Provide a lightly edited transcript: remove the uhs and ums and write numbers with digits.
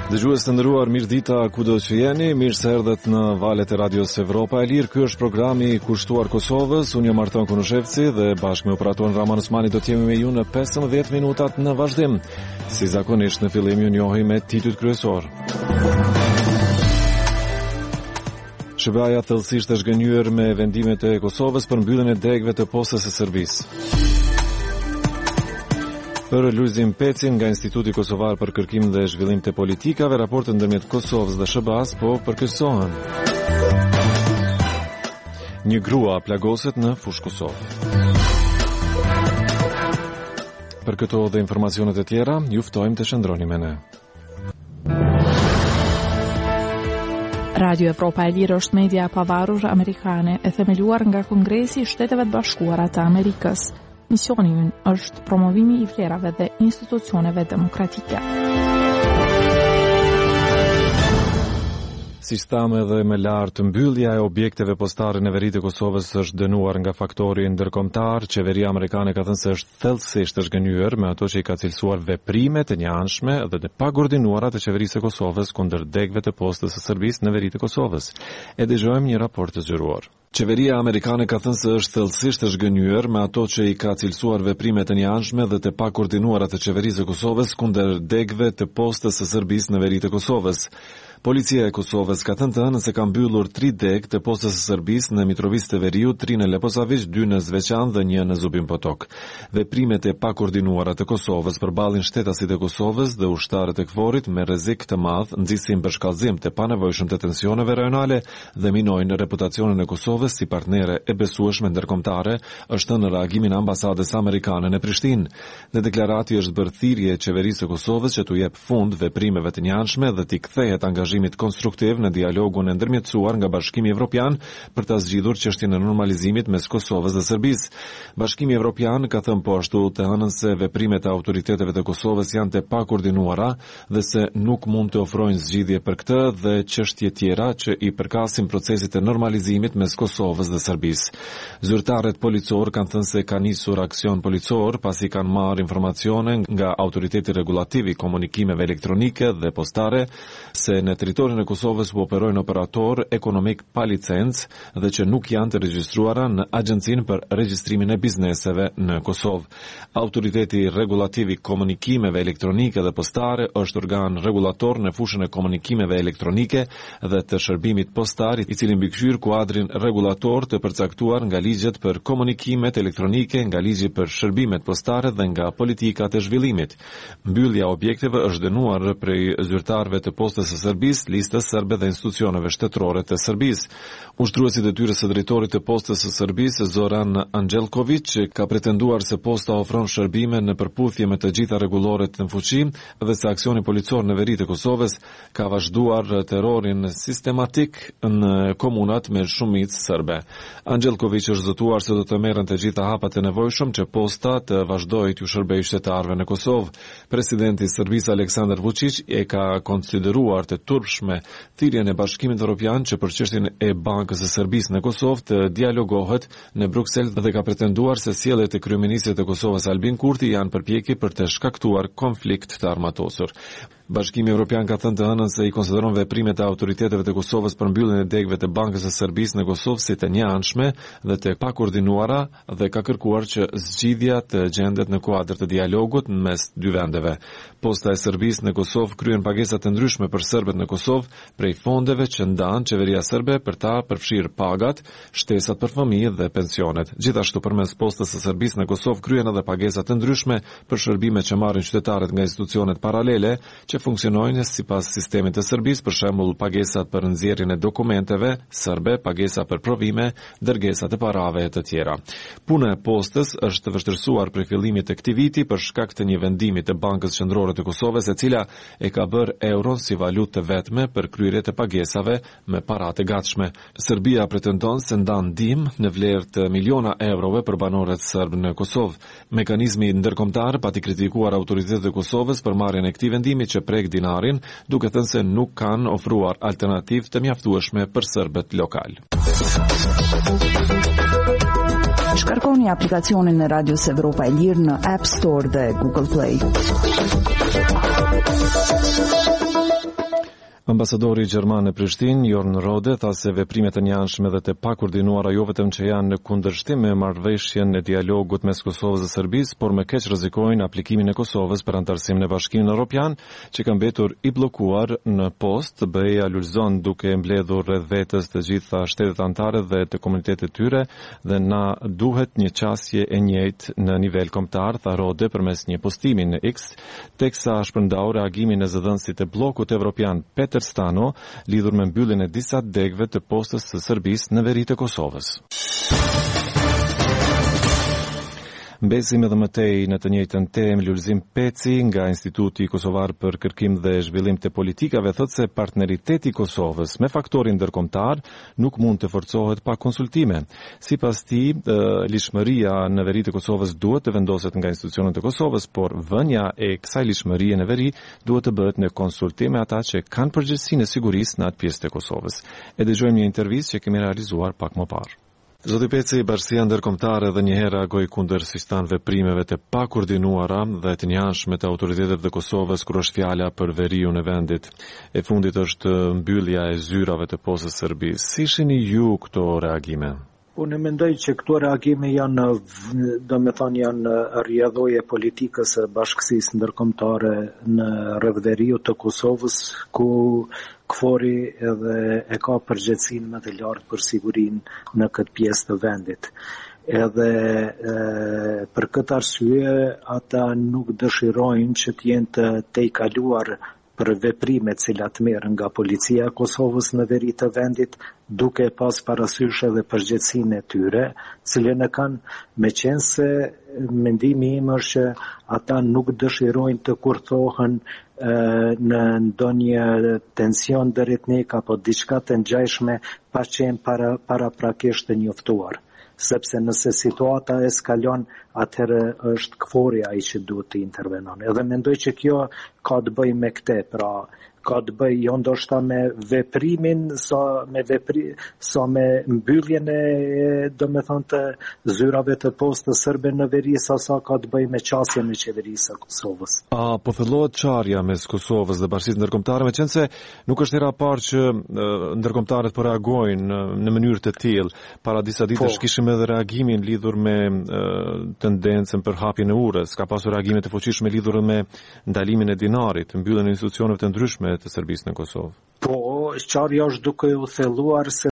Dëgjues të nderuar, mirëdita kudo që jeni, mirë se erdhët në valët e Radios Evropa e Lirë. Ky është programi i kushtuar Kosovës. Unë jam Arton Kunushevci dhe bashkë me operatorin Raman Osmani do të jemi me ju në 15 minutat në vazhdim. Si zakonisht në fillim ju njohim me titujt kryesor. SBA-ja thellësisht është gënjur me vendimet e Kosovës për mbylljen e degëve të postës së Serbisë. Për Lulzim Pecin nga Instituti Kosovar për Kërkim dhe Zhvillim të Politikave, raportet ndërmjet Kosovës dhe SBA-s po përkeqësohen. Një grua plagoset në fush Kosovë. Për këto dhe informacionet e tjera, ju ftojmë të shëndroni me ne. Radio Evropa e Lirë është media e pavarur amerikane e themeluar nga Kongresi i Shteteve të Bashkuara të Amerikës. Misioni ynë është promovimi i vlerave dhe institucioneve demokratike. Si thamë edhe më lart, mbyllja e objekteve postare në veri të Kosovës është dënuar nga faktori ndërkombëtar. Qeveria amerikane ka thënë se është thellësisht është gënjur me ato që i ka cilësuar veprimet e njëanshme dhe të pakoordinuara të qeverisë së Kosovës kundër degëve të postës së Serbisë në veri të Kosovës. E dëgjojmë një raport të zgjeruar. Qeveria amerikane ka thënë se është thellësisht është gënjur me ato që i ka cilësuar veprimet e njëanshme dhe të pakoordinuara të qeverisë së Kosovës kundër degëve të postës së Serbisë në veri të Kosovës. Policia e Kosovës ka thënë të hënën se ka mbyllur 3 degë të postës së Serbisë në Mitrovica të Veriut, 3 në Leposavić, 2 në Zveçan dhe 1 në Zubin Potok. Veprimet e pakoordinuara të Kosovës përballin shtetasit e Kosovës dhe ushtarët e KFOR-it me rrezik të madh, nxisin për shkallëzim të panevojshëm të tensioneve rajonale dhe minojnë reputacionin e Kosovës si partnere e besueshme ndërkombëtare, është në reagimin e ambasadës amerikane në Prishtinë. Në deklarati është bërë thirrje qeverisë së Kosovës që t'u jep fund veprimeve të njëanshme dhe t'i kthehet angazhimit konstruktiv në dialogun e ndërmjetësuar nga Bashkimi Evropian për ta zgjidhur çështjen e normalizimit mes Kosovës dhe Serbisë. Bashkimi Evropian ka thënë po ashtu të hënën se veprimet e autoriteteve të Kosovës janë të pakoordinuara dhe se nuk mund të ofrojnë zgjidhje për këtë dhe çështje tjera që i përkasin procesit të normalizimit mes Kosovës dhe Serbisë. Zyrtarët policor kanë thënë se ka nisur aksion policor pasi kanë marrë informacione nga autoriteti regulativ i komunikimeve elektronike dhe postare se në teritorin e Kosovës u operojnë operator ekonomik pa licencë dhe që nuk janë të regjistruara në Agjencinë për Regjistrimin e Bizneseve në Kosovë. Autoriteti regulativ i komunikimeve elektronike dhe postare është organ regulator në fushën e komunikimeve elektronike dhe të shërbimit postar, i cili mbikëqyr kuadrin regulator të përcaktuar nga ligjet për komunikimet elektronike, nga ligji për shërbimet postare dhe nga politikat e zhvillimit. Mbyllja objekteve është dënuar prej zyrtarëve të postës së Serbisë, listës serbe dhe institucioneve shtetërore të Serbisë. Ushtruesi i detyrës së drejtorit të postës së Serbisë, Zoran Angelković, ka pretenduar se posta ofron shërbime në përputhje me të gjitha rregulloret në fuqi dhe se aksioni policor në veri të Kosovës ka vazhduar terrorin sistematik në komunat me shumicë serbe. Angelković është zotuar se do të merren të gjitha hapat e nevojshëm që posta të vazhdojë t'u shërbejë qytetarëve në Kosovë. Presidenti i Serbisë Aleksandar Vučić e ka konsideruar të turpshme thirrjen e Bashkimit Evropian që për çështjen e Bankës së Serbisë në Kosovë të dialogohet në Bruksel dhe ka pretenduar se sjelljet e kryeministrit të Kosovës Albin Kurti janë përpjekje për të shkaktuar konflikt të armatosur. Bashkimi Evropian ka thënë të hënën se i konsideron veprimet e autoriteteve të Kosovës për mbylljen e degëve të Bankës së Serbisë në Kosovë si të njëanshme dhe të pakoordinuara dhe ka kërkuar që zgjidhja të gjendet në kuadër të dialogut mes dy vendeve. Posta e Serbisë në Kosovë kryen pagesa të ndryshme për serbët në Kosovë prej fondeve që ndan qeveria serbe për ta përfshirë pagat, shtesat për fëmijë dhe pensionet. Gjithashtu përmes postës së Serbisë në Kosovë kryen edhe pagesa të ndryshme për shërbime që marrin qytetarët nga institucionet paralele që funksionojnë sipas sistemit të Serbisë, për shembull pagesat për nxjerrjen e dokumenteve serbe, pagesa për provime, dërgesat e parave e të tjera. Puna e postës është vështirësuar prej fillimit të këtij viti për shkak të një vendimi të Bankës Qendrore të Kosovës, e cila e ka bërë euron si valutë të vetme për kryerje të pagesave me para të gatshme. Serbia pretendon se ndan ndihmë në vlerë të miliona eurove për banorët serb në Kosovë. Mekanizmi ndërkombëtar pati kritikuar autoritetet e Kosovës për marrjen e këtij vendimi që prek dinarin, duke thënë se nuk kanë ofruar alternativë të mjaftueshme për serbët lokal. Shkarkoni aplikacionin e Radios Evropa e Lirë në App Store dhe Google Play. Ambasadori gjerman në Prishtinë, Jorn Rode, tha se veprimet e njanshme dhe të pakoordinuara jo vetëm që janë në kundërshtim me marrëveshjen e dialogut mes Kosovës dhe Serbisë, por me keq rrezikojnë aplikimin e Kosovës për antarësimin e Bashkimit Evropian, që ka mbetur i bllokuar në post. BE-ja lulëzon duke mbledhur rreth vetës të gjitha shtetet anëtare dhe të komunitetet tyre dhe na duhet një qasje e njëjtë në nivel kombëtar, tha Rode përmes një postimi në X, teksa shpërndau reagimin e zëdhënësit të bllokut evropian Peter Stano, lidhur me mbylljen e disa degëve të postës së Serbisë në veri të Kosovës. Mbesim edhe më tej në të njëjtën temë. Lulzim Peci nga Instituti Kosovar për Kërkim dhe Zhvillim të Politikave thotë se partneriteti i Kosovës me faktorin ndërkombëtar nuk mund të forcohet pa konsultime. Sipas tij, lishmëria në veri të Kosovës duhet të vendoset nga institucionet e Kosovës, por vënia e kësaj lishmërie në veri duhet të bëhet në konsultim me ata që kanë përgjegjësinë e sigurisë në atë pjesë të Kosovës. E dëgjojmë një intervistë që kemi realizuar pak më parë. Zoti Peci, bashkësia ndërkombëtare edhe një herë reagoi kundër sistan veprimeve të pakoordinuara dhe të njanshme të autoritetet të Kosovës kur është fjala për veriun e vendit. E fundit është mbyllja e zyrave të postës së Serbisë. Si shihni ju këto reagime? Unë mendoj që këto reagime janë rrjedhoje politikës së bashkësisë ndërkombëtare në rreth veriut të Kosovës, ku KFOR-i edhe e ka përgjegjësinë më të lartë për sigurinë në këtë pjesë të vendit. Edhe për këtë arsye ata nuk dëshirojnë që të jenë të tejkaluar për veprimet cilat merren nga policia e Kosovës në veri të vendit, duke pas parasysh edhe përgjegjësinë e tyre, cilën e kanë, meqense mendimi im është që ata nuk dëshirojnë të kurthohen në ndonjë tension dëretnik apo diçka të ngjashme pa qenë paraprakisht të njoftuar. Sepse nëse situata eskalon, atëherë është KFOR-i ai që duhet të intervenon. Edhe mendoj që kjo ka të bëjë me këtë, pra ka të bëjë jo ndoshta me veprimin, sa me mbylljen e të zyrave të postës serbe në veri, sa ka të bëjë me qasjen e qeverisë së Kosovës. A po fillohet çarja mes Kosovës dhe bashkisë ndërkombëtare, meqense nuk është hera e parë që ndërkombëtarët po reagojnë në mënyrë të tillë. Para disa ditësh kishim edhe reagimin lidhur me tendencën për hapjen e urës. Ka pasur reagime të fuqishme lidhur me ndalimin e dinarit, mbylljen e institucioneve të ndryshme të Serbisë në Kosovë. Po, çarja është duke u thelluar se